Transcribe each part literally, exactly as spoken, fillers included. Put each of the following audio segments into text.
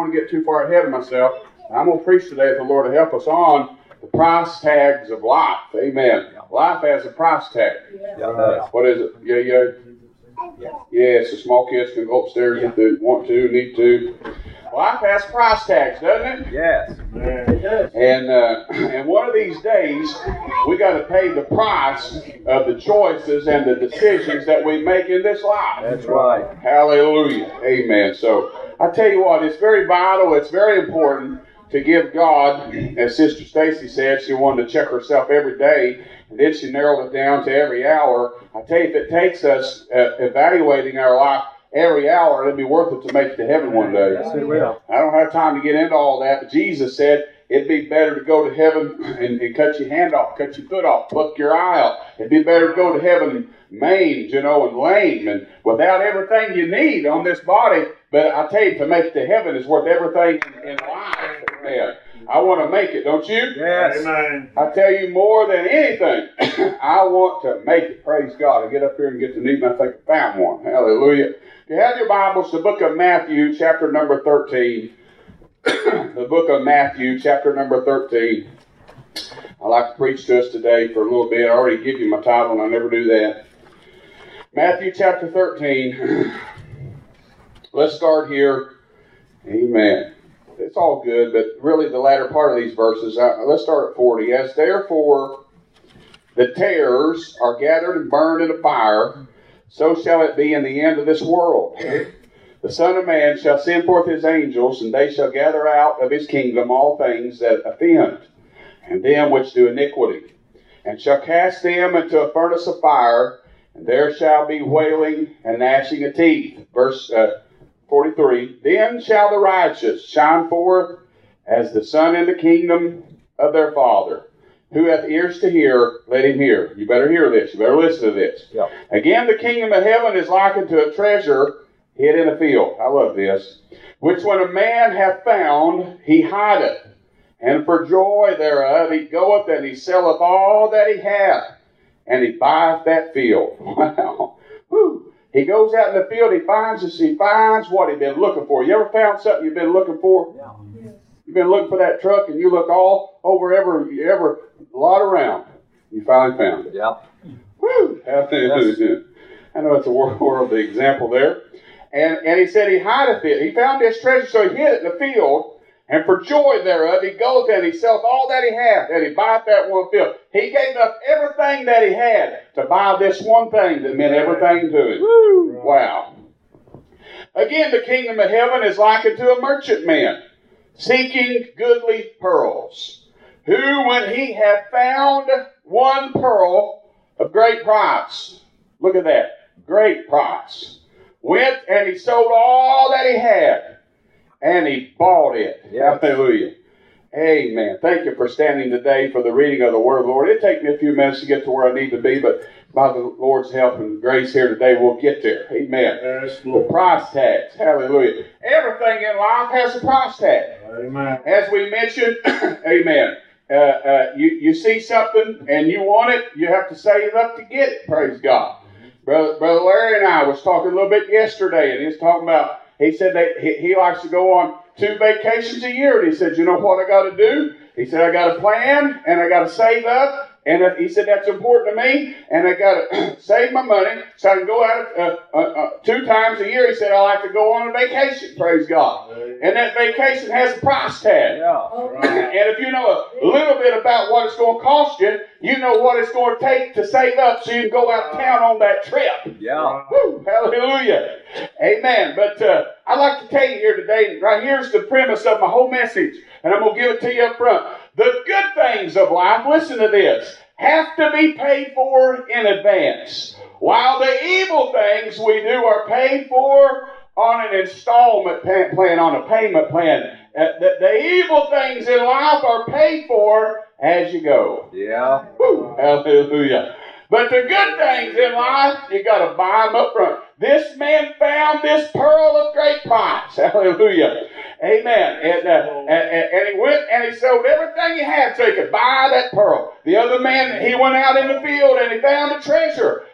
want to get too far ahead of myself. I'm going to preach today, if the Lord will help us, on the price tags of life. Amen. Life has a price tag. Yeah. What is it? Yeah, yeah. Yes, the small kids can go upstairs if they want to, need to. Life has price tags, doesn't it? Yes. And uh, and one of these days, we got to pay the price of the choices and the decisions that we make in this life. That's right. Hallelujah. Amen. So I tell you what, it's very vital. It's very important to give God, as Sister Stacy said, she wanted to check herself every day, and then she narrowed it down to every hour. I tell you, if it takes us uh, evaluating our life every hour, it'll be worth it to make it to heaven one day. Yes, it will. I don't have time to get into all that, but Jesus said it'd be better to go to heaven and, and cut your hand off, cut your foot off, pluck your eye out. It'd be better to go to heaven maimed, you know, and lame, and without everything you need on this body. But I tell you, to make it to heaven is worth everything in life. Man, I want to make it, don't you? Yes. Amen. I tell you, more than anything, I want to make it. Praise God. I get up here and get to need, and I think I found one. Hallelujah. If you have your Bibles, the book of Matthew, chapter number thirteen. The book of Matthew, chapter number thirteen. I'd like to preach to us today for a little bit. I already give you my title, and I never do that. Matthew, chapter thirteen. Let's start here. Amen. It's all good, but really the latter part of these verses, uh, let's start at forty. As therefore the tares are gathered and burned in a fire, so shall it be in the end of this world. The Son of Man shall send forth his angels, and they shall gather out of his kingdom all things that offend, and them which do iniquity, and shall cast them into a furnace of fire, and there shall be wailing and gnashing of teeth. Verse uh, forty-three, then shall the righteous shine forth as the sun in the kingdom of their Father. Who hath ears to hear, let him hear. You better hear this. You better listen to this. Yep. Again, the kingdom of heaven is likened to a treasure hid in a field. I love this. Which when a man hath found, he hideth. And for joy thereof he goeth and he selleth all that he hath. And he buyeth that field. Wow. Whew. He goes out in the field, he finds this, he finds what he'd been looking for. You ever found something you've been looking for? Yeah. You've been looking for that truck, and you look all over every, every lot around. You finally found it. Yep. Woo! Yes. I know it's a worldly example there. And, and he said he hideth it. He found this treasure, so he hid it in the field. And for joy thereof, he goeth and he selleth all that he hath, and he buyeth that one field. He gave up everything that he had to buy this one thing that meant everything to him. Woo! Wow. Again, the kingdom of heaven is likened to a merchantman seeking goodly pearls, who, when he hath found one pearl of great price, look at that, great price, went and he sold all that he had, and he bought it. Yes. Hallelujah. Amen. Thank you for standing today for the reading of the Word of the Lord. It'll take me a few minutes to get to where I need to be, but by the Lord's help and grace here today, we'll get there. Amen. Yes, The Lord. price tags. Hallelujah. Everything in life has a price tag. Amen. As we mentioned, amen, uh, uh, you, you see something and you want it, you have to save up to get it. Praise God. Brother, Brother Larry and I was talking a little bit yesterday, and he was talking about, he said that he, he likes to go on two vacations a year, and he said, you know what I got to do? He said, I got to plan, and I got to save up. And he said, that's important to me, and I got to save my money so I can go out uh, uh, uh, two times a year. He said, I like to go on a vacation, praise God. And that vacation has a price tag. Yeah. And if you know a little bit about what it's going to cost you, you know what it's going to take to save up so you can go out of town on that trip. Yeah. Woo, hallelujah. Amen. But uh, I'd like to tell you here today, right here's the premise of my whole message, and I'm going to give it to you up front. The good things of life, listen to this, have to be paid for in advance, while the evil things we do are paid for on an installment plan, on a payment plan. Uh, the, the evil things in life are paid for as you go. Yeah. Woo, hallelujah. But the good things in life, you got to buy them up front. This man found this pearl of great price. Hallelujah. Amen. And, uh, and, and he went and he sold everything he had so he could buy that pearl. The other man, he went out in the field and he found a treasure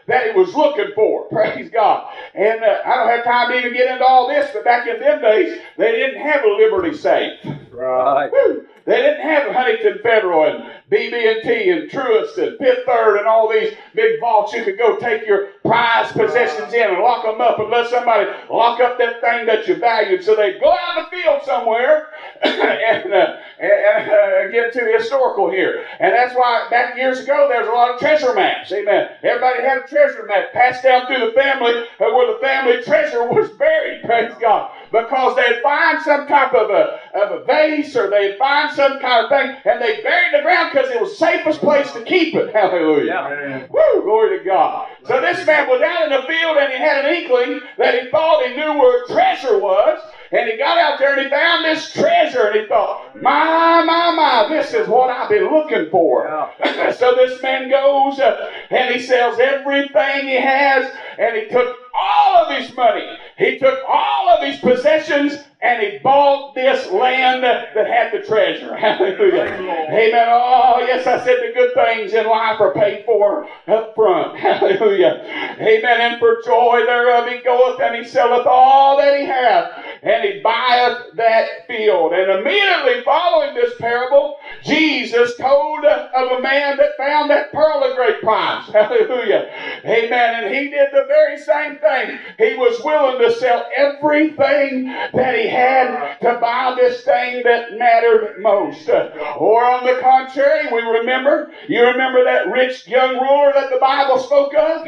that he was looking for. Praise God. And uh, I don't have time to even get into all this, but back in them days, they didn't have a Liberty safe. Right. Woo. They didn't have Huntington Federal and B B and T and Truist and Fifth Third and all these big vaults. You could go take your prized possessions in and lock them up and let somebody lock up that thing that you valued. So they'd go out in the field somewhere and, uh, and uh, get to the historical here. And that's why back years ago there was a lot of treasure maps. Amen. Everybody had a treasure map passed down through the family uh, where the family treasure was buried. Praise God. Because they'd find some type of a, of a vase or they'd find some kind of thing and they buried it in the ground because it was the safest place to keep it. Hallelujah. Yeah. Woo, glory to God. So this man was out in the field and he had an inkling that he thought he knew where treasure was. And he got out there and he found this treasure and he thought, my, my, my, this is what I've been looking for. Yeah. So this man goes uh, and he sells everything he has and he took all of his money. He took all of his possessions and he bought this land that had the treasure. Hallelujah. Amen. Oh, yes, I said the good things in life are paid for up front. Hallelujah. Amen. And for joy thereof he goeth and he selleth all that he hath, and he buyeth that field. And immediately following this parable, Jesus told of a man that found that pearl of great price. Hallelujah. Amen. And he did the very same thing. He was willing to sell everything that he had to buy this thing that mattered most. Or on the contrary, we remember, you remember that rich young ruler that the Bible spoke of?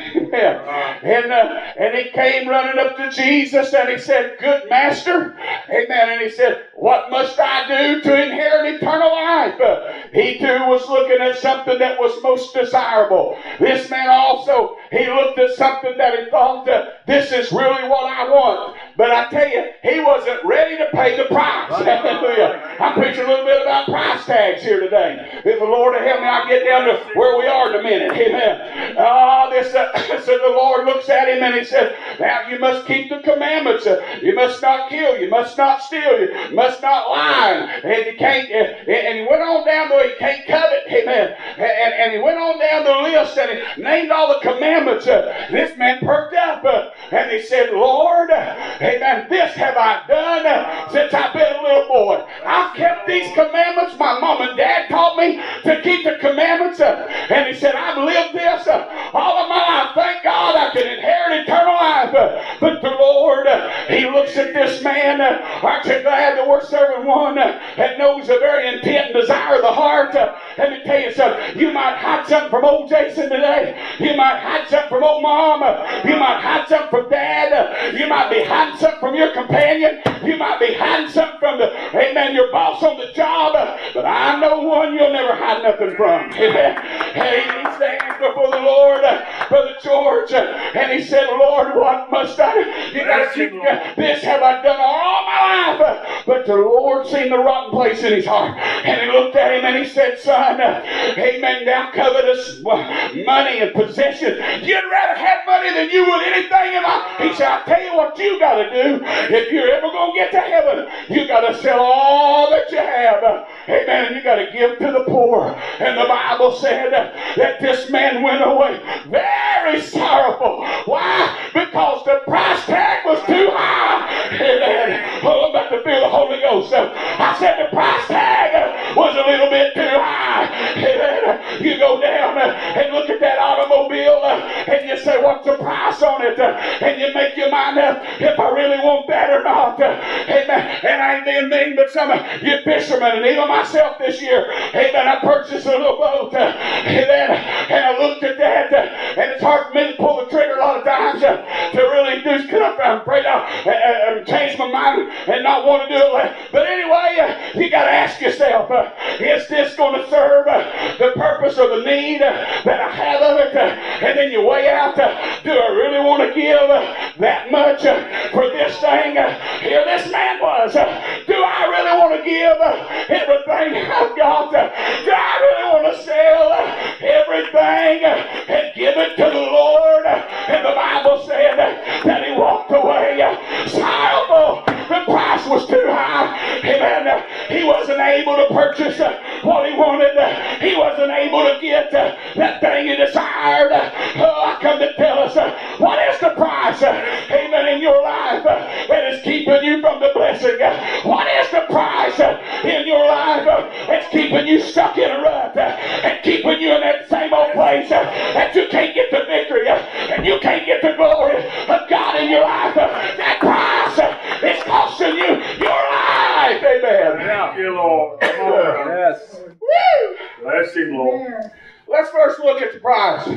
and, uh, and he came running up to Jesus and he said, good master. Amen. And he said, what must I do to inherit eternal life? Uh, he too was looking at something that was most desirable. This man also, he looked at something that he thought, uh, this is really what I want. But I tell you, he wasn't ready to pay the price. Hallelujah. I'm preaching a little bit about price tags here today. If the Lord will help me, I'll get down to where we are in a minute. Amen. Ah, uh, this, uh, so the Lord looks at him and he says, now you must keep the commandments. Uh, you must not kill. You must not steal. You must not lie. And you can't, uh, and he went on down the way, you can't covet. Amen. And, and he went on down the list and he named all the commandments. Uh, this man perked up uh, and he said, Lord, uh, amen, this have I done uh, since I've been a little boy. I've kept these commandments. My mom and dad taught me to keep the commandments. Uh, and he said, I've lived this uh, all of my life. Thank God I can inherit eternal life. Uh, but the Lord, uh, he looks at this man. Uh, aren't you glad that we're serving one uh, that knows the very intent and desire of the heart? Uh, let me tell you something. You might hide something from old Jason today. You might hide something from old mom. Uh, you might hide something from dad. Uh, you might be hiding something from your companion. You might be hiding something from the, amen, your boss on the job. Uh, but I know one you'll never hide nothing from. Hey, he stands before the Lord, uh, Brother George, uh, and he said, Lord, what must I do? You got to keep uh, this have I done all my life. Uh, but the Lord seen the rotten place in his heart. And he looked at him and he said, son, uh, amen, thou covetous money and possession. You'd rather have money than you would anything in life. He said, I'll tell you what you got to do. If you're ever going to get to heaven, you got to sell all that you have. Uh, amen. And you got to give to the poor. And the Bible said uh, that this man went away very sorrowful. Why? Because the price tag was too high. Amen. Oh, I'm about to feel the Holy Ghost. Uh, I said the price tag uh, was a little bit too high. Amen. You go down uh, and look at that automobile uh, and you say, what's the price on it? Uh, and you make your mind up if I really want that or not. Uh, amen. And I ain't being mean, but some of you fishermen and even myself this year, amen, I purchased a little boat. Uh, amen. And I looked at that uh, and it's hard for me to pull the trigger a lot of times uh, to really do. I'm afraid I'll uh, uh, change my mind and not want to do it. But anyway, uh, you got to ask yourself, uh, is this going to serve uh, the purpose or the need uh, that I have of it? Uh, and then you weigh out, uh, do I really want to give uh, that much uh, for this thing? Uh, here this man was. Uh, do I really want to give uh, everything I've got? Uh, do I really want to sell uh, everything uh, and give it to the Lord? Uh, and the Bible said uh, that he walked away uh, sorrowful. The price was too high. Amen. Uh, he wasn't able to purchase uh, what he wanted. Uh, he wasn't able to get uh, that thing he desired. Uh, oh, I come to tell price uh, in your life uh, that's keeping you stuck in a rut uh, and keeping you in that same old place uh, that you can't get the victory uh, and you can't get the glory of God in your life. Uh, that price uh, is costing you your life. Amen. Thank you, Lord. Come on. Yes. Woo! Bless him, Lord. Let's first look at the price.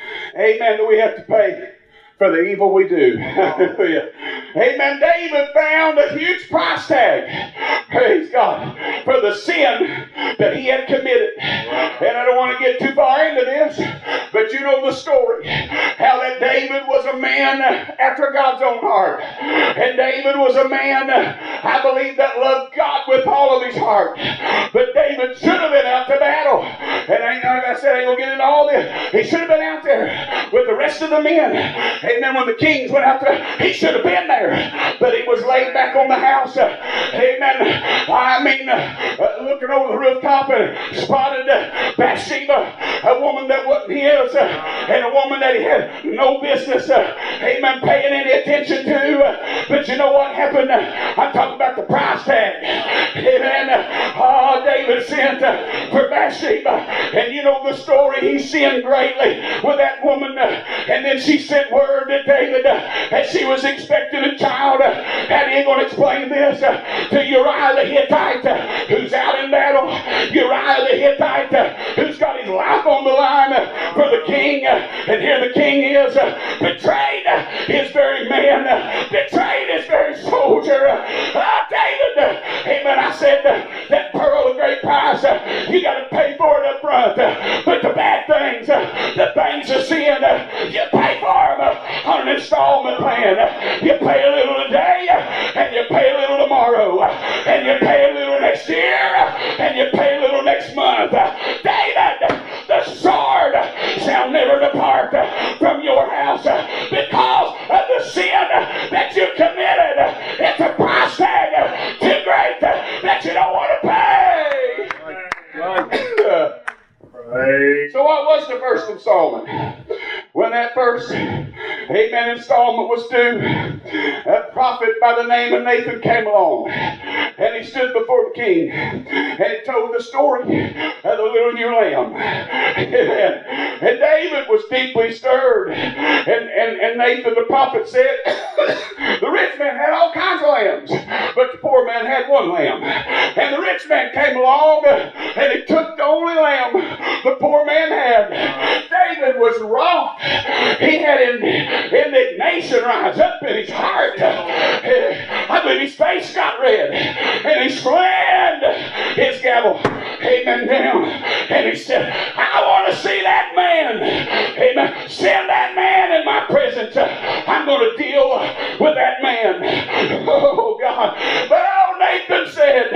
Amen. That we have to pay for the evil we do. Hallelujah. Amen. David found a huge price tag. Praise God. For the sin that he had committed. And I don't want to get too far into this, but you know the story. How that David was a man after God's own heart. And David was a man, I believe, that loved God with all of his heart. But David should have been out to battle. And I, like I said, I ain't going to get into all this. He should have been out there with the rest of the men. Amen. When the kings went out there, he should have been there. But he was laid back on the house. Uh, amen. I mean, uh, uh, looking over the rooftop and spotted uh, Bathsheba, a woman that wasn't his, uh, and a woman that he had no business, uh, amen, paying any attention to. Uh, but you know what happened? Uh, I'm talking about the price tag. Amen. Uh, oh, David sinned uh, for Bathsheba. And you know the story. He sinned greatly with that woman. Uh, and then she sent word to David uh, that she was expecting a child. Uh, how are you going to explain this uh, to Uriah the Hittite, uh, who's out in battle? Uriah the Hittite, uh, who's got his life on the line uh, for the king. Uh, and here the king is uh, betrayed uh, his very man, uh, betrayed his very soldier. Uh, uh, David, uh, amen, I said uh, that pearl of great price, uh, you got to pay for it up front. Uh, but the bad things, uh, the things of sin, uh, you pay for them uh, on an installment plan. Uh, you pay a little today, uh, and you pay a little tomorrow, uh, and you pay a little next year, uh, and you pay a little next month. Uh, David, the sword shall never depart uh, from your house uh, because of the sin uh, that you committed. Uh, it's a price tag uh, too great uh, that you don't want to pay. Right. Right. So what was the first installment? When that first, amen, installment was due, a prophet by the name of Nathan came along, and he stood before the king, and he told the story of the little ewe lamb. Amen. And David was deeply stirred, and, and, and Nathan the prophet said, the rich man had all kinds of lambs, but the poor man had one lamb. And the rich man came along, and he took the only lamb the poor man had. David was wroth. He had in, indignation rise up in his heart. I believe his face got red. And he slammed his gavel, amen, down. And he said, I want to see that man. Amen. Send that man in my presence. I'm going to deal with that man. Oh, God. But old Nathan said,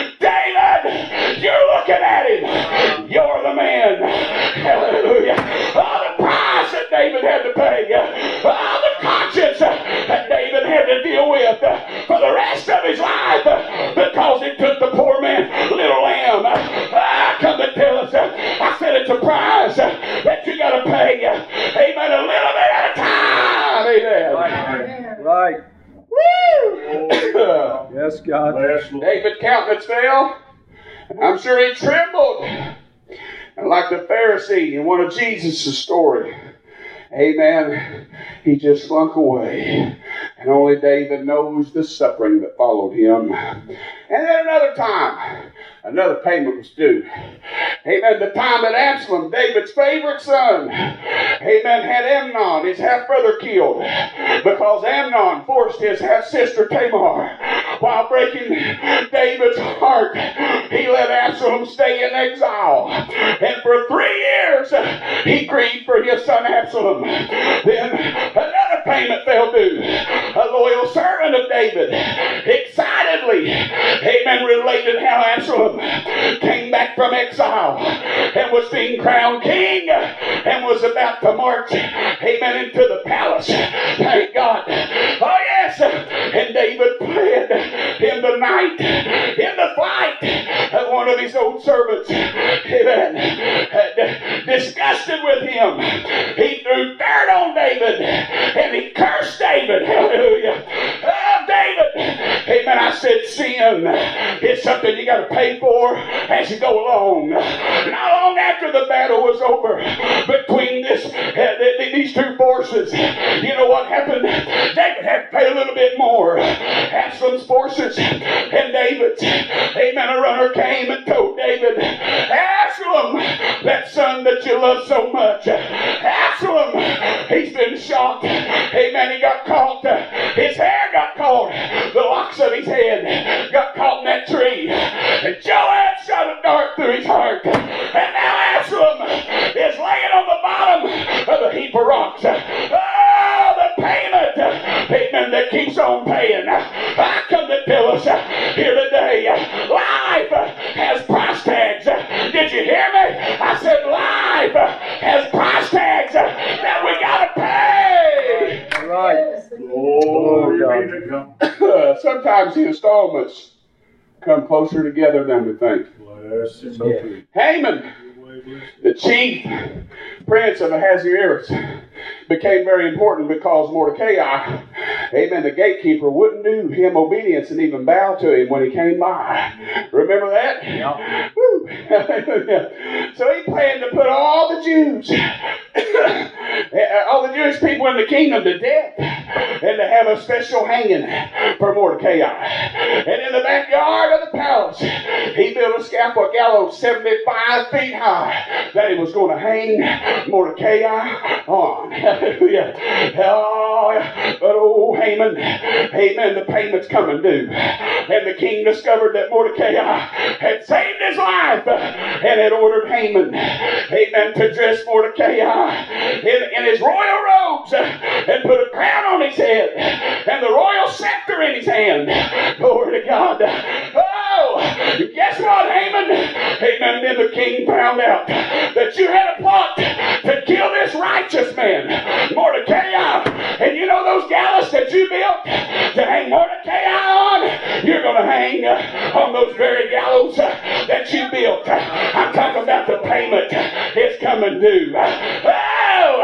David, you're looking at him. You're the man. Hallelujah. Oh, the price that David had to pay. Oh, the conscience that David had to deal with for the rest of his life because he took the poor man's little lamb. Ah, come to tell us. I said it's a price that you got to pay. Amen. A little bit at a time. Amen. Right. Right. Woo! Yes, God. Bless Lord. David's countenance fell. I'm sure he trembled. And like the Pharisee in one of Jesus' story, amen, he just slunk away. And only David knows the suffering that followed him. And then another time, another payment was due. Amen. The time that Absalom, David's favorite son, amen, had Amnon, his half-brother, killed. Because Amnon forced his half-sister Tamar, while breaking David's heart, he let Absalom stay in exile. And for three years, he grieved for his son Absalom. Then another payment fell due. A loyal servant of David excitedly, amen, related how Absalom came back from exile and was being crowned king and was about to march, amen, into the palace. Thank God. Oh, yes. And David fled in the night, in the flight of one of his old servants, amen, disgusted with him. He threw dirt on David and he cursed David. Hallelujah. Oh, David. Amen. I said sin. It's a something you got to pay for as you go along. Not long after the battle was over between this uh, these two forces, you know what happened? David had to pay a little bit more. Absalom's forces and David's. Amen. A runner came and told David, Absalom, that son that you love so much, Absalom, he's been shot. Amen. He got caught. His hair got caught. The locks of his head got caught in that tree. And Joab shot a dart through his heart. And now Absalom is laying on the bottom of a heap of rocks. Oh, the payment, amen, that keeps on paying. I come to tell us here today, life has price tags. Did you hear me? I said life has price tags that we got to pay. Right. Glory be to God. Sometimes the installments come closer together than we think. Bless him. Yeah. Haman, the chief prince of Ahasuerus, became very important because Mordecai, amen, the gatekeeper, wouldn't do him obedience and even bow to him when he came by. Remember that? Yeah. Woo. So he planned to put all the Jews, all the Jewish people in the kingdom to death, and to have a special hanging for Mordecai. And in the backyard of the palace, he built a scaffold gallows seventy-five feet high that he was going to hang Mordecai on. Hallelujah. Oh, but oh, Haman, Haman, the payment's coming due. And the king discovered that Mordecai had saved his life and had ordered Haman, Haman, to dress Mordecai in, in his royal robes and put a crown on his head and the royal scepter in his hand. Glory to God. Oh, guess what, Haman? Haman, then the king found out that you had a plot to kill this righteous man, Mordecai. And you know those gallows that you built to hang Mordecai on? You're going to hang on those very gallows that you built. I'm talking about the payment. It's coming due. Oh,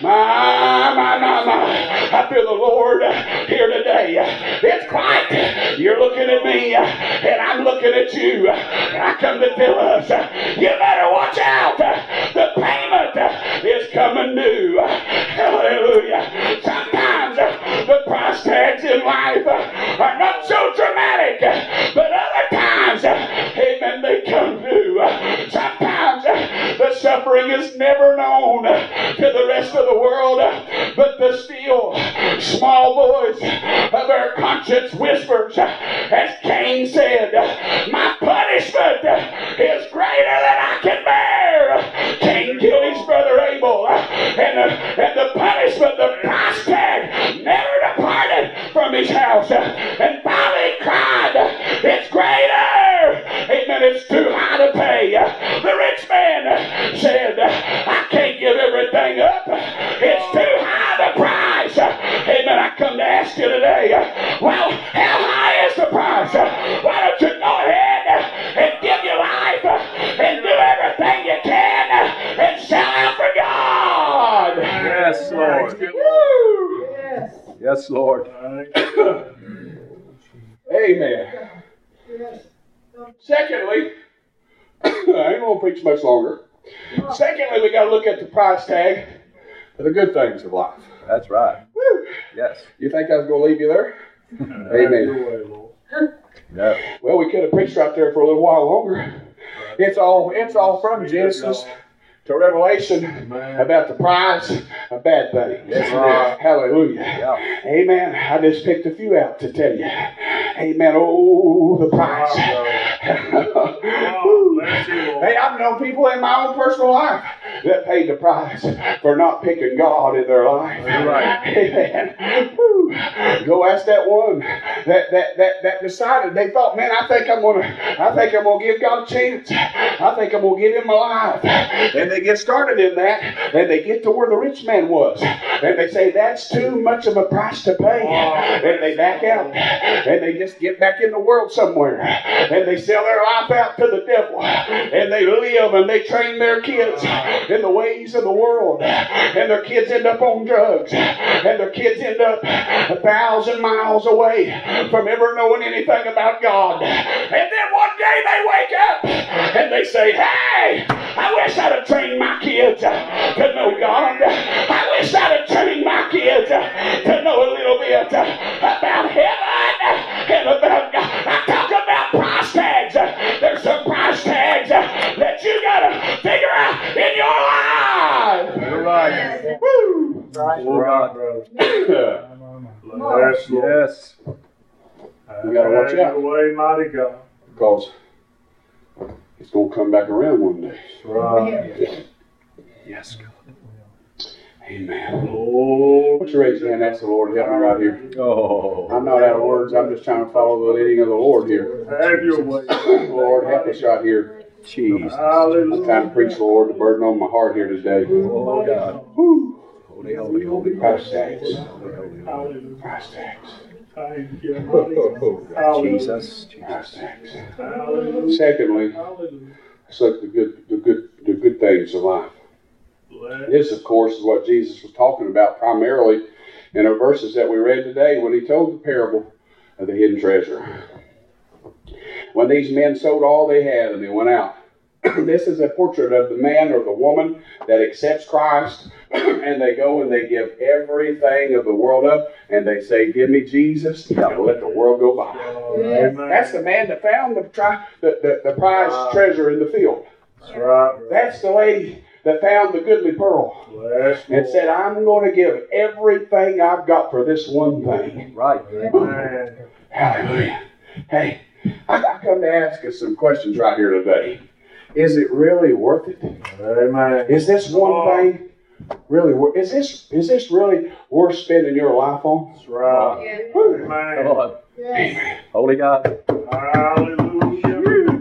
my, my, my, my. I feel the Lord here today. It's quiet. You're looking at me, and I'm looking at you. And I come to tell us, you better watch out. The payment is coming due. Hallelujah. Sometimes the price tags in life are not so dramatic, but other times, amen, they come due. Sometimes the suffering is never known to the rest of the world, but the still small voice of our conscience whispers, as Cain said, my punishment is greater than I can bear. Cain killed his brother Abel, and the, and the punishment, the price tag, never departed from his house. And finally he cried, it's greater. Amen, it's too high to pay. The rich man said, I can't give everything up. It's too high the price. Amen, I come to ask you today, well, how high is the price? Why don't you go ahead and give your life and do everything you can and sell out for God? Yes, Lord. Woo! Yes. Yes, Lord. Amen. Secondly, I ain't going to preach much longer. Secondly, we got to look at the price tag for the good things of life. That's right. Woo! Yes. You think I was going to leave you there? Amen. No. Well, we could have preached right there for a little while longer. It's all it's all from Genesis to Revelation about the price of bad things. Yes, it is. Hallelujah. Yeah. Amen. I just picked a few out to tell you. Amen. Oh, the price. Oh, bless you, Lord. Hey, I've known people in my own personal life that paid the price for not picking God in their life. You're right. Amen. Woo. Go ask that one that that that that decided. They thought, man, I think I'm gonna, I think I'm gonna give God a chance. I think I'm gonna give Him my life. And they get started in that, and they get to where the rich man was, and they say that's too much of a price to pay, and they back out, and they just get back in the world somewhere, and they sell their life out to the devil, and they live and they train their kids in the ways of the world, and their kids end up on drugs, and their kids end up a thousand miles away from ever knowing anything about God. And then one day they wake up and they say, hey, I wish I'd have trained my kids to know God. I wish I'd have trained my kids to know a little bit about heaven and about God. I talk about price tags. There's some price tags that you gotta figure out in your life. You're right. Woo! Right, Right. brother. Yes, yes. You gotta watch Have out. your way, mighty God. Because it's going to come back around one day. Right. Yes, God. Amen. Oh, What's your raise your hand? Ask the Lord to help me right here. Oh. I'm not out of words. I'm just trying to follow the leading of the Lord here. have your way. Lord, help us right here. Jesus. I'm Hallelujah. trying to preach the Lord, the burden on my heart here today. Oh, God. Woo. Holy, holy, holy. Price tags. Hallelujah. Price tags. Thank you, mighty God. Hallelujah. Jesus. Price tags. Hallelujah. Secondly, Hallelujah. let's look at the good, the good, the good things of life. Bless. This, of course, is what Jesus was talking about primarily in our verses that we read today when he told the parable of the hidden treasure. When these men sold all they had and they went out. This is a portrait of the man or the woman that accepts Christ, and they go and they give everything of the world up, and they say, give me Jesus, and let the world go by. Amen. That's the man that found the, tri- the, the, the prized treasure in the field. That's right. That's the lady that found the goodly pearl Bless. and said, I'm going to give everything I've got for this one thing. Right. Amen. Hallelujah. Hey, I, I come to ask us some questions right here today. Is it really worth it? Amen. Is this one thing really worth? Is this is this really worth spending your life on? That's right. Woo. Come Amen. on. Amen. Holy God. Hallelujah.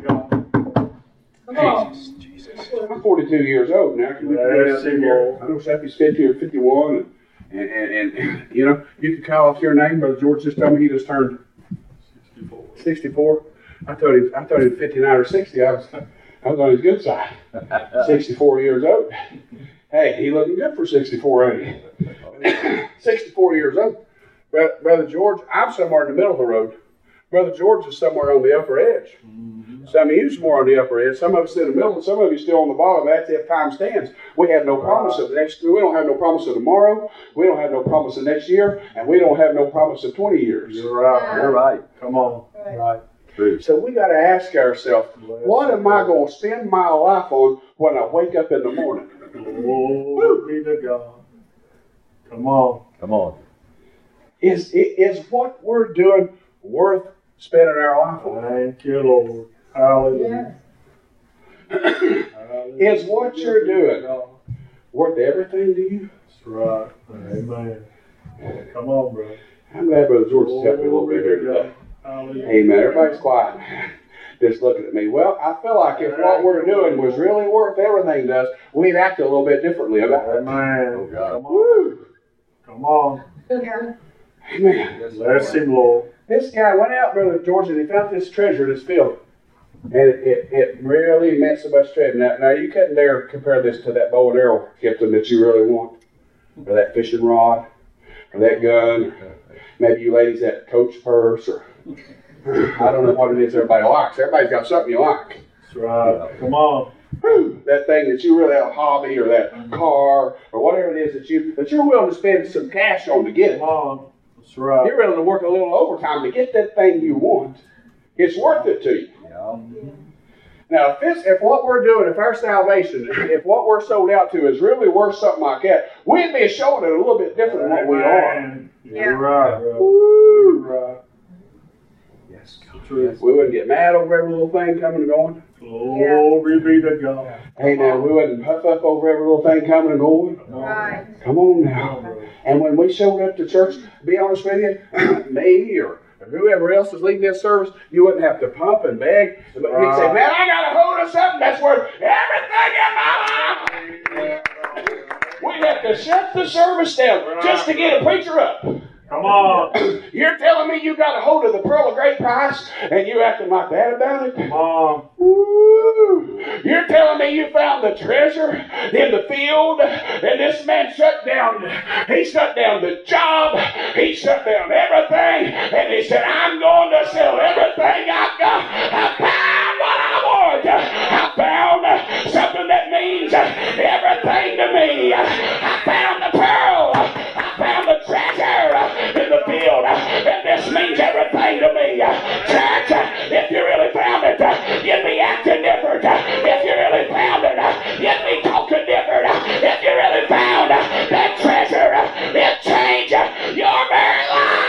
God. Jesus. Jesus. I'm forty-two years old now. Can we Yes, together here? I know Seth fifty or fifty-one, and, and, and, and you know you can call off your name. Brother George just told me he just turned sixty-four. I told him I told him fifty-nine or sixty. I was I was on his good side. sixty-four years old. Hey, he looking good for sixty-four, ain't he? sixty-four years old. Brother, Brother George, I'm somewhere in the middle of the road. Brother George is somewhere on the upper edge. Some of you's more on the upper edge. Some of us in the middle, and some of you still on the bottom. That's if time stands. We have no promise of the next. We don't have no promise of tomorrow. We don't have no promise of next year, and we don't have no promise of twenty years. You're right. You're right. Come on. Right. True. So we got to ask ourselves, what am I going to spend my life on when I wake up in the morning? Glory be to God. Come on. Come on. Is is what we're doing worth spending our life on? Thank you, Lord. Hallelujah. Is what you're doing worth everything to you? That's right. Amen. Come on, brother. I'm glad Brother George has helped me a little bit here today. Hallelujah. Amen. Everybody's quiet. Just looking at me. Well, I feel like if what we're doing was really worth everything to us, we'd act a little bit differently about it. Amen. Oh, God. Come on. Woo! Come on. Amen. Bless him, Lord. This guy went out, Brother George, and he found this treasure in this field. And it, it, it really meant so much to him. Now, now, you couldn't dare compare this to that bow and arrow, Captain, that you really want. Or that fishing rod. Or that gun. Maybe you ladies that Coach purse. Or I don't know what it is everybody likes. Everybody's got something you like. That's right. Come on. Whew, that thing that you really have a hobby, or that car, or whatever it is that you that you're willing to spend some cash on to get it. Come on. That's right. You're willing to work a little overtime to get that thing you want. It's worth it to you. Yeah. Now, if this, if what we're doing, if our salvation, if what we're sold out to is really worth something like that, we'd be showing it a little bit different than what we are. Amen. You're right, brother. Woo! You're right. Yes, God. Truth. We wouldn't get mad over every little thing coming and going. Glory be to God. Hey, now, we wouldn't puff up over every little thing coming and going. Right. Come on now. And when we showed up to church, to be honest with you, me or whoever else is leading this service, you wouldn't have to pump and beg. But you'd say, man, I got a hold of something that's worth everything in my life. We'd have to shut the service down just to get a preacher up. Come on. You're telling me you got a hold of the pearl of great price and you acting like that about it? Come on. Woo. You're telling me you found the treasure in the field? And this man shut down, he shut down the job, he shut down everything, and he said, I'm going to sell everything I've got. I found what I want. I found something that means everything to me. I found the pearl. I found the treasure in the field, and this means everything to me. Church, if you really found it, you'd be acting different. If you really found it, you'd be talking different. If you really found that treasure, it'd change your very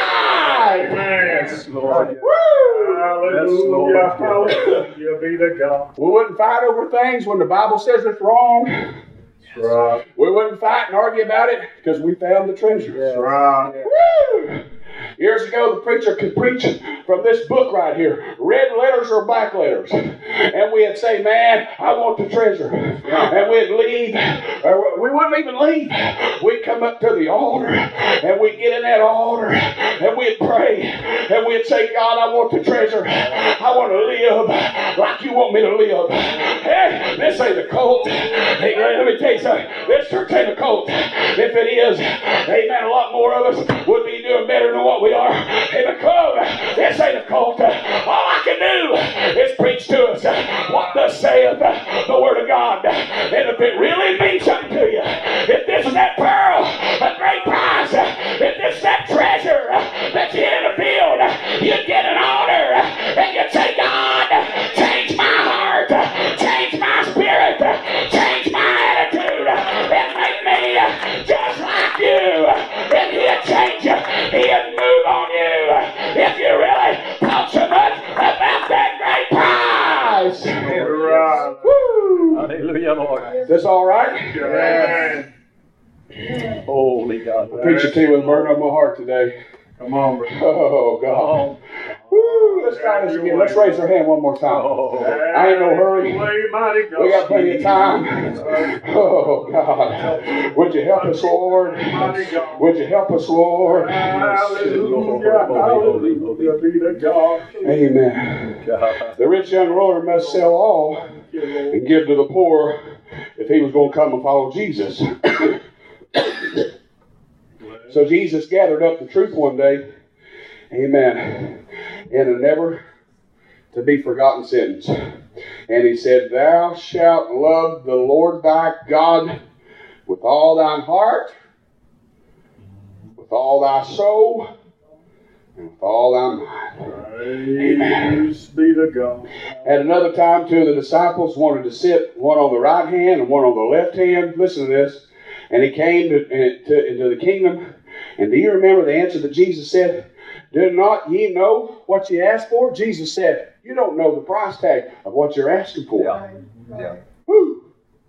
life. Yes, Lord. Woo! Hallelujah. Hallelujah be to God. We wouldn't fight over things when the Bible says it's wrong. That's right. We wouldn't fight and argue about it because we found the treasure. That's right. Woo! Years ago, the preacher could preach from this book right here, red letters or black letters. And we'd say, man, I want the treasure. And we'd leave. Or we wouldn't even leave. We'd come up to the altar, and we'd get in that altar, and we'd pray. And we'd say, God, I want the treasure. I want to live like you want me to live. Hey, this ain't a cult. Hey, let me tell you something. This church ain't a cult. If it is, amen, a lot more of us would be doing better than what we are. Amen. Come, this ain't a cult. All I can do is preach to us what thus saith the Word of God. And if it really means something to you, if this is that pearl, a great prize, if this is that treasure that's in the field, you get an honor and you say, God, change my heart, change my spirit, change my attitude, and make me just like you. And He'll change you. He'll move on you if you really talk so much about that great prize. Right. Woo! Hallelujah, Lord. Is this all right? Amen. Holy God. Preacher T was burning on my heart today. Come on, brother. Oh, God. Woo! Let's try this again. Let's raise our hand one more time. Oh, I ain't no hurry. Mighty God. We got plenty of time. Oh, God. Would you help us, Lord? Would you help us, Lord? Hallelujah. Hallelujah be to God. Amen. God. The rich young ruler must sell all and give to the poor if he was going to come and follow Jesus. So Jesus gathered up the truth one day, amen, in a never to be forgotten sentence. And he said, thou shalt love the Lord thy God with all thine heart, with all thy soul, and with all thy mind. Praise be to God. At another time, two of the disciples wanted to sit, one on the right hand and one on the left hand. Listen to this. And he came to, to, into the kingdom. And do you remember the answer that Jesus said? Do not ye know what ye ask for? Jesus said, you don't know the price tag of what you're asking for. Yeah. Yeah. Woo.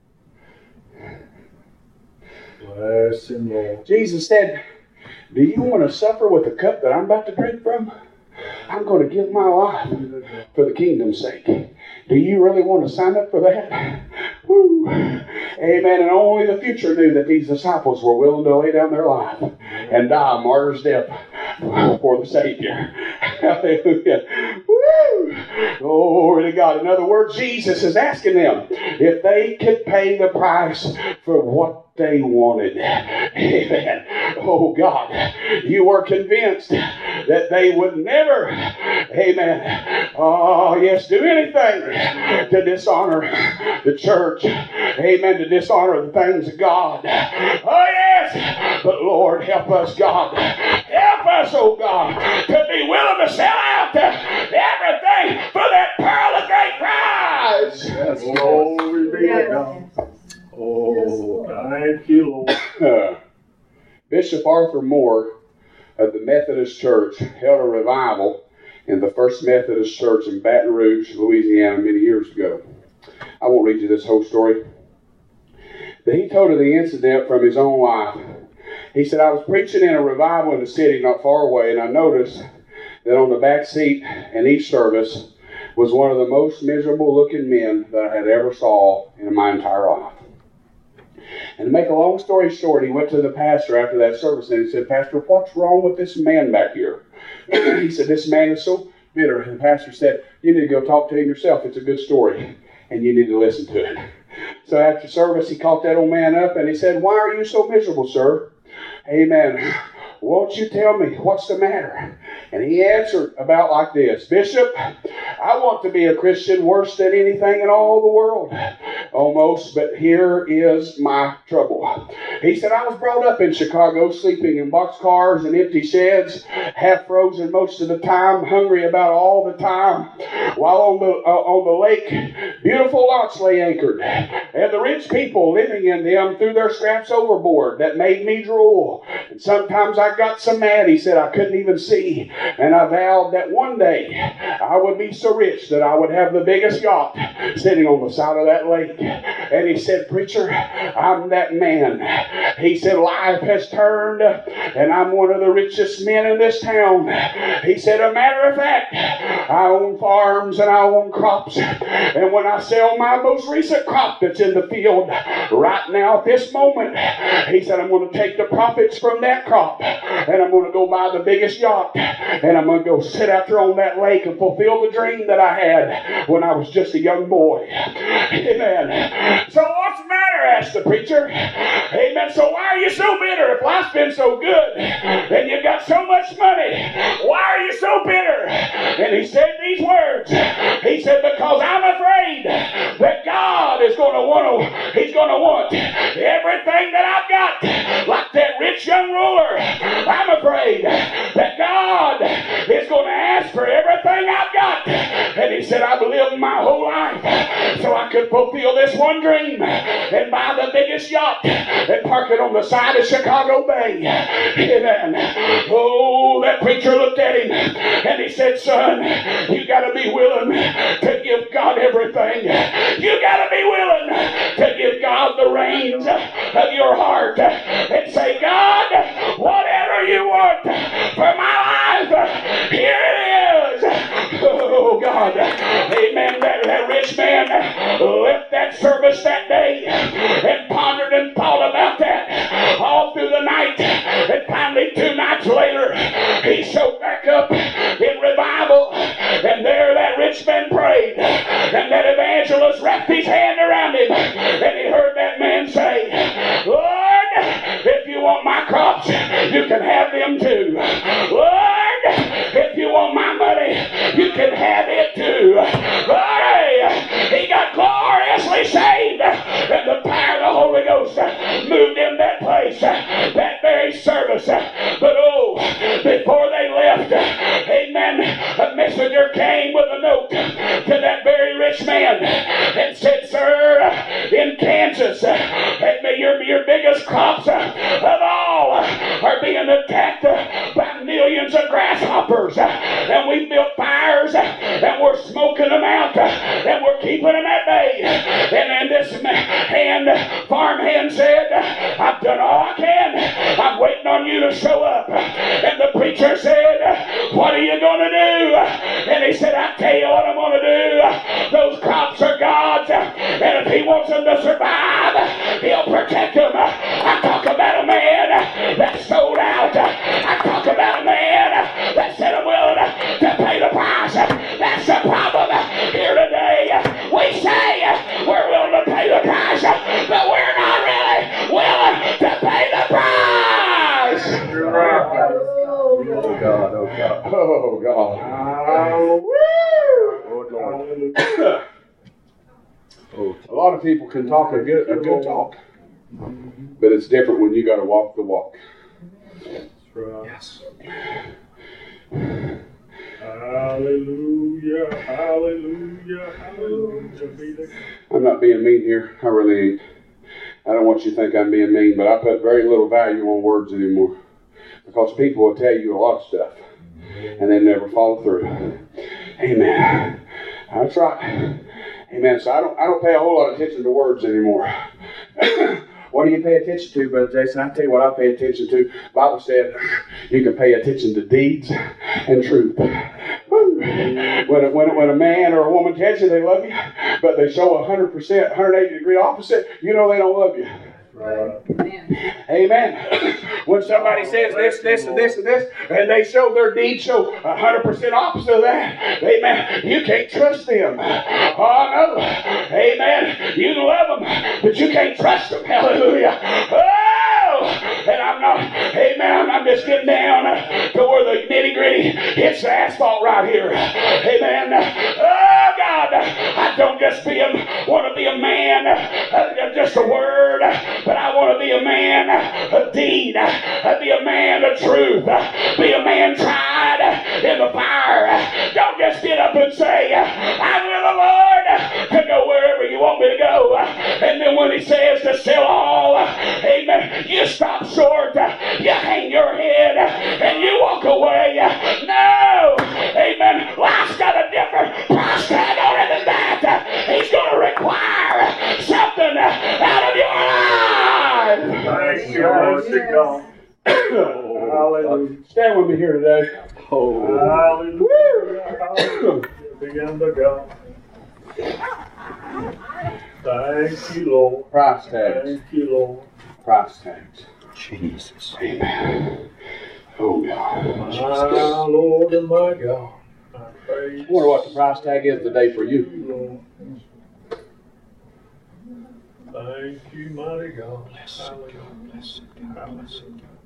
Bless him, Lord. Jesus said, do you want to suffer with the cup that I'm about to drink from? I'm going to give my life for the kingdom's sake. Do you really want to sign up for that? Woo. Amen. And only the future knew that these disciples were willing to lay down their life and die a martyr's death for the Savior. Hallelujah. Woo. Glory to God. In other words, Jesus is asking them if they could pay the price for what they wanted. Amen. Oh God, you were convinced that they would never, amen, oh yes, do anything to dishonor the church. Amen, to dishonor the things of God. Oh yes, but Lord, help us, God. Help us, oh God, to be willing to sell out everything for that pearl of great prize. Yes, Glory be to God. Oh, God. Thank you, Lord. Uh, Bishop Arthur Moore of the Methodist Church held a revival in the First Methodist Church in Baton Rouge, Louisiana, many years ago. I won't read you this whole story, but he told of the incident from his own life. He said, I was preaching in a revival in a city not far away, and I noticed that on the back seat in each service was one of the most miserable looking men that I had ever saw in my entire life. And to make a long story short, he went to the pastor after that service and he said, Pastor, what's wrong with this man back here? He said, this man is so bitter. And the pastor said, you need to go talk to him yourself. It's a good story and you need to listen to it. So after service, he called that old man up and he said, "Why are you so miserable, sir?" Amen. "Won't you tell me what's the matter?" And he answered about like this: "Bishop, I want to be a Christian worse than anything in all the world, almost, but here is my trouble." He said, "I was brought up in Chicago, sleeping in boxcars and empty sheds, half frozen most of the time, hungry about all the time, while on the uh, on the lake, beautiful lots lay anchored, and the rich people living in them threw their scraps overboard that made me drool. And sometimes I got so mad," he said, "I couldn't even see. And I vowed that one day I would be so rich that I would have the biggest yacht sitting on the side of that lake." And he said, "Preacher, I'm that man." He said, "Life has turned and I'm one of the richest men in this town." He said, "A matter of fact, I own farms and I own crops. And when I sell my most recent crop that's in the field right now at this moment," he said, "I'm going to take the profits from that crop and I'm going to go buy the biggest yacht and I'm going to go sit out there on that lake and fulfill the dream that I had when I was just a young boy." Amen. "So what's the matter?" asked the preacher. Amen. "So why are you so bitter? If life's been so good and you've got so much money, why are you so bitter?" And he said these words. He said, "Because I'm afraid that God is going to want to, He's going to want everything that I've got, like that rich young ruler. I'm afraid that God is going to ask for everything I've got." And he said, "I've lived my whole life so I could fulfill this one dream and buy the biggest yacht and park it on the side of Chicago Bay." Amen. Oh, that preacher looked at him and he said, "Son, you got to be willing to give God everything. You got to be willing to give God the reins of your heart and say, 'God, whatever you want for my life, here it is.'" Oh, God. Amen. That, that rich man left that service that day and pondered and thought about that all through the night. And finally, two nights later, he showed back up in revival. And there that rich man prayed. And that evangelist wrapped his hand around him. And he heard that man say, "Lord, if you want my crops, you can have them too. Lord, if you want my money, you can have it too." Hey, he got gloriously saved. And the power of the Holy Ghost moved in that place, that very service. But oh, before they left, amen, a messenger came with a note to that very rich man and said, "Sir, in Kansas, amen, your, your biggest crops of all are being attacked by millions of grasshoppers. And we built fires and we're smoking them out and we're keeping them at bay." And then this hand, farm hand said, "I've done all I can. I'm waiting on you to show up." And the preacher said, "What are you going to do?" And he said, "I tell you what I'm going to do. Those crops are God's. And if He wants them to survive, He'll protect them." I talk about a man that sold out. I talk about a man that said, "I'm willing to pay the price." That's the problem here today. We say we're willing to pay the price, but we're not really willing to pay the price. You're right. Oh, God. Oh, God. Oh, God. Oh, Lord. Hallelujah. Oh, A lot of people can talk a good, a good talk, but it's different when you got to walk the walk. That's right. yes. Hallelujah. Hallelujah. Hallelujah. Be the I'm not being mean here. I really ain't. I don't want you to think I'm being mean, but I put very little value on words anymore. Because people will tell you a lot of stuff, and they never follow through. Amen. That's right. Amen. So I don't I don't pay a whole lot of attention to words anymore. What do you pay attention to, Brother Jason? I tell you what I pay attention to. The Bible said you can pay attention to deeds and truth. When a, when, a, when a man or a woman tells you they love you, but they show a one hundred percent, one hundred eighty degree opposite, you know they don't love you. Right. Amen. When somebody says this, this, and this, and this, and they show their deeds show one hundred percent opposite of that, amen, you can't trust them. Oh, no. Amen. You can love them, but you can't trust them. Hallelujah. Oh! And I'm not, amen, I'm just getting down to where the nitty-gritty hits the asphalt right here. Amen. Oh, God, I don't just be a, want to be a man, uh, just a word, but I want to be a man of deed, uh, be a man of truth, uh, be a man tried in the fire. Don't just get up and say, I'm with the Lord to go wherever you want me to go. And then when He says to sell all, amen, you stop short, you hang your head, and you walk away. No, amen, life's got a different price tag on it than that. He's going to require something out of your life. Thank you, Lord God. Hallelujah. Stand with me here today. Oh. Hallelujah. Hallelujah. Begin to go. Thank you, Lord. Price tags. Thank you, Lord. Price tags. Jesus. Amen. Oh, God. My Lord and my God. I praise I wonder what the price tag is today for you. you, Lord. Thank you, mighty God. Hallelujah. Hallelujah.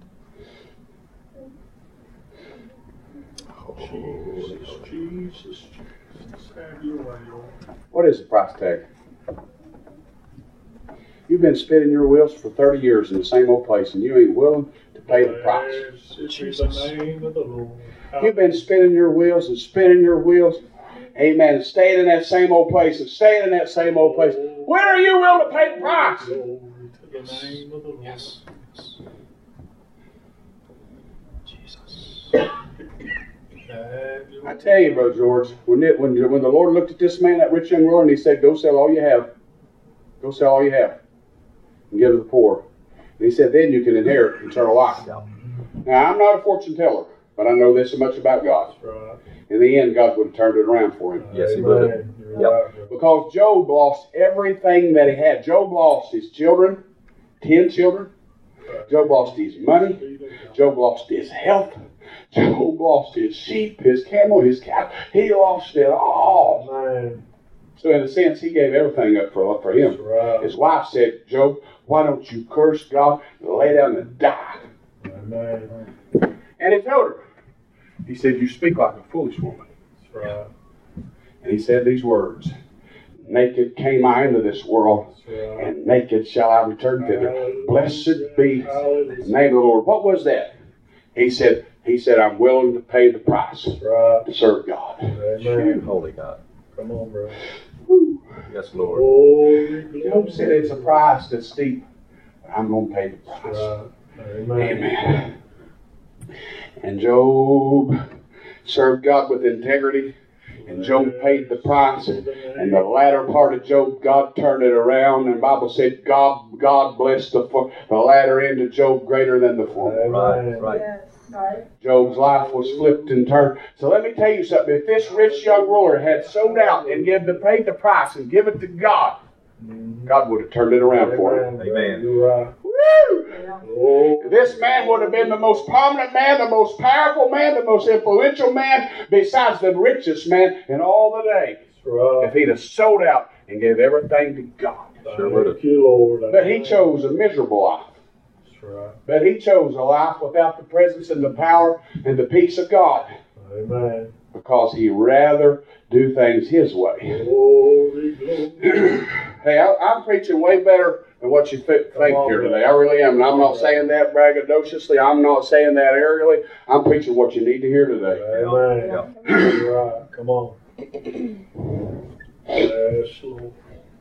Jesus, Jesus, Jesus. Have your way, Lord. What is the price tag? You've been spinning your wheels for thirty years in the same old place, and you ain't willing to pay the price. Blessed be the name of the Lord. You've been spinning your wheels and spinning your wheels, amen, and staying in that same old place and staying in that same old place. When are you willing to pay the price? Glory to the name of the Lord. Yes. Yes. Jesus. Have your I tell you, Brother George, when, it, when, when the Lord looked at this man, that rich young ruler, and He said, go sell all you have. Go sell all you have and give to the poor. And He said, then you can inherit eternal life. Now, I'm not a fortune teller, but I know this much about God. That's right. In the end, God would have turned it around for him. Yes, He Amen. would. You're Yep. right, brother. Because Job lost everything that he had. Job lost his children, ten children. Job lost his money. Job lost his health. Job lost his sheep, his camel, his cow. He lost it all. Amen. So in a sense, he gave everything up for, for That's him. right. His wife said, Job, why don't you curse God and lay down and die? Amen. And he told her, he said, you speak like a foolish woman. That's right. And he said these words, naked came I into this world, That's right. and naked shall I return thither. Blessed be the name of the Lord. What was that? He said, he said, I'm willing to pay the price That's right. to serve God. Amen. Holy God. Come on, bro. Woo. Yes, Lord. Glory, glory. Job said it's a price that's steep, but I'm going to pay the That's price. right. Amen. Amen. And Job served God with integrity, and Job paid the price. And the latter part of Job, God turned it around, and the Bible said God God blessed the for, the latter end of Job greater than the former. Amen. Right, right. Yes, right. Job's life was flipped and turned. So let me tell you something. If this rich young ruler had sold out and give the, paid the price and give it to God, God would have turned it around for him. Amen. You're right. Woo! Oh, This man would have been the most prominent man, the most powerful man, the most influential man, besides the richest man in all the day. that's right. If he'd have sold out and gave everything to God. Sure would have. Thank you, Lord. But he chose a miserable life. That's right. But he chose a life without the presence and the power and the peace of God, Amen. because he rather do things his way. Glory, glory. Hey, I, I'm preaching way better than what you th- think on, here man. today. I really am. And I'm not saying that braggadociously. I'm not saying that arrogantly. I'm preaching what you need to hear today. Amen. You're right. Come on. Yes, Lord.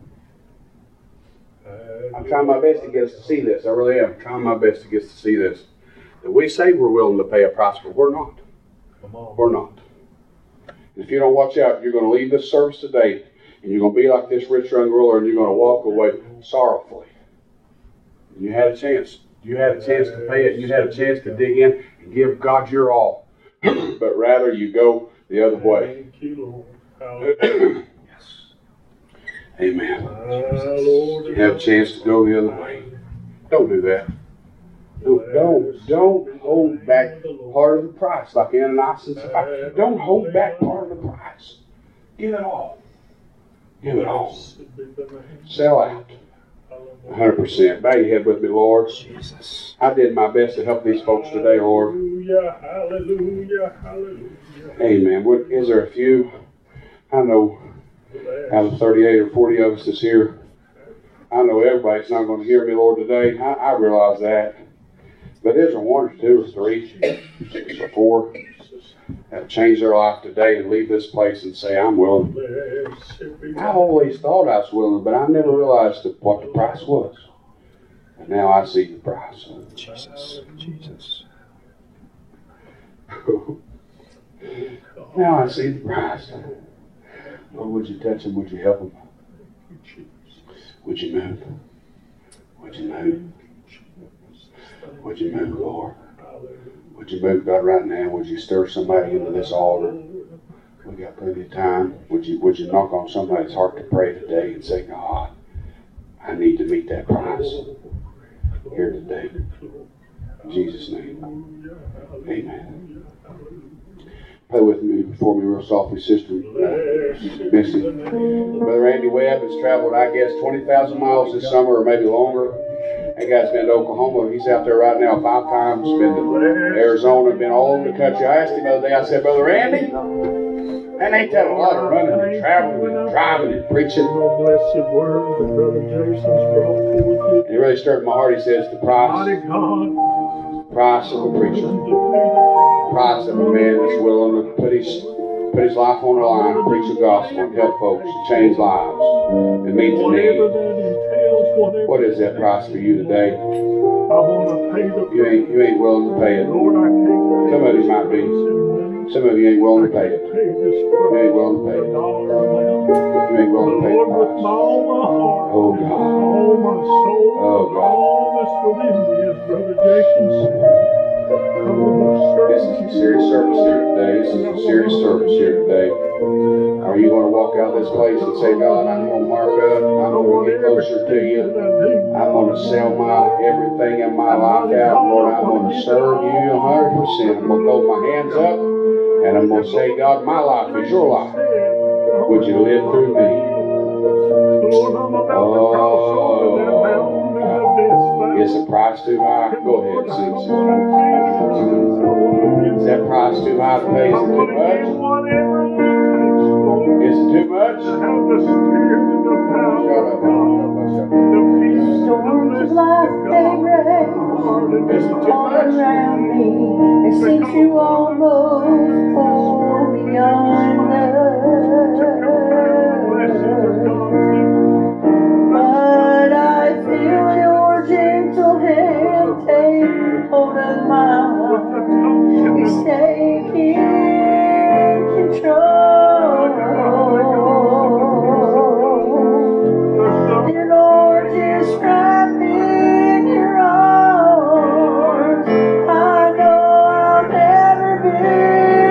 I'm trying my best to get us to see this. I really am. I'm trying my best to get us to see this. That we say we're willing to pay a price, but we're not. Come on. We're not. And if you don't watch out, you're going to leave this service today, and you're going to be like this rich young ruler, and you're going to walk away sorrowfully. You had a chance. You had a chance to pay it. You had a chance to dig in and give God your all. But rather you go the other way. Thank you, Lord. Hallelujah. Amen. My Lord. You have a chance to go the other way. Don't do that. Don't, don't, don't hold back part of the price like Ananias and Sapphira. Don't hold back part of the price. Give it all. Give it all. Sell out. one hundred percent. Bow your head with me, Lord. Jesus. I did my best to help these folks today, Lord. Hallelujah, hallelujah, hallelujah. Amen. What, is there a few? I know out of thirty-eight or forty of us that's here, I know everybody's not going to hear me, Lord, today. I, I realize that. But is there one or two or three, six or four that change their life today and leave this place and say, I'm willing? I always thought I was willing, but I never realized what the price was. And now I see the price. Jesus. Jesus. Now I see the price. Lord, would you touch them? Would you help them? Would you move? Would you move? Would you move, Lord? Would you move, God, right now? Would you stir somebody into this altar? We got plenty of time. Would you would you knock on somebody's heart to pray today and say, God, I need to meet that price here today. In Jesus' name. Amen. Play with me for me real softly, Sister uh, Missy. Brother Andy Webb has traveled, I guess, twenty thousand miles this summer or maybe longer. That guy's been to Oklahoma. He's out there right now five times. Been to Arizona, been all over the country. I asked him the other day, I said, Brother Andy, man, ain't that a lot of running and traveling and driving and preaching? Blessed word that Brother Jason's brought forth. And he really stirred my heart. He says, the price, Mighty God, price of a preacher, to pay the price of a man that's willing to put his put his life on the line and preach the gospel and help folks to change lives and meet the whatever need. that entails, whatever. What is that price for you today? I want to pay the You ain't you ain't willing to pay it. Lord, I can't. Some of you might be. Some of you ain't willing to pay it. Pay this You ain't willing to pay it. dollar amount. You ain't willing to pay Lord, the with price. my, all my heart, Oh God. all my soul, Oh, God. all that's within me, as Brother Jason said, I will serve This is a serious service here today. This is a serious service here today. Are you going to walk out of this place and say, God, I'm going to mark up. I'm going to get closer to you. I'm going to sell my everything in my life out. Lord, I'm going to serve you one hundred percent. I'm going to throw my hands up and I'm going to say, God, my life is your life. Would you live through me? Oh, is the price too high? Go ahead and sing, sister. Is that price too high to pay? Is it too much? Is it too much? Shut up. Storms of life they rage Is it too all much? around me. They seem to almost pull me under. But I feel your gentle hand take hold of mine. He's taking control. Dear Lord, just wrap me in your arms. I know I'll never be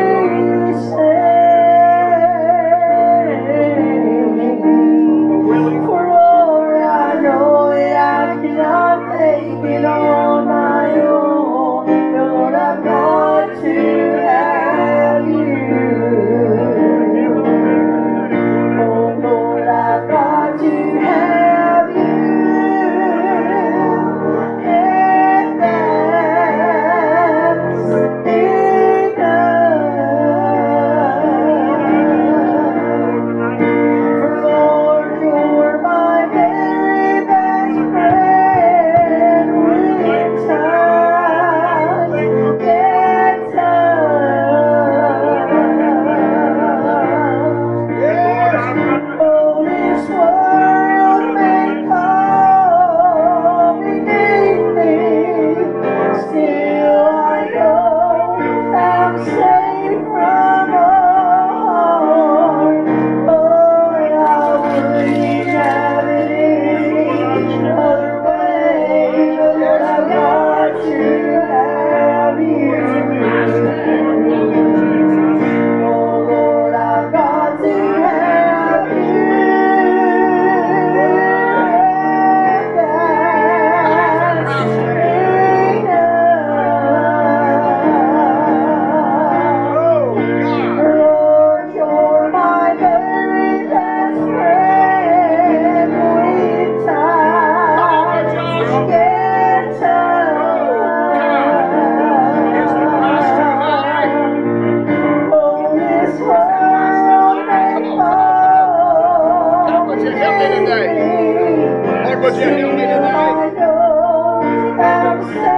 today? Lord, would you help me today? I know I'm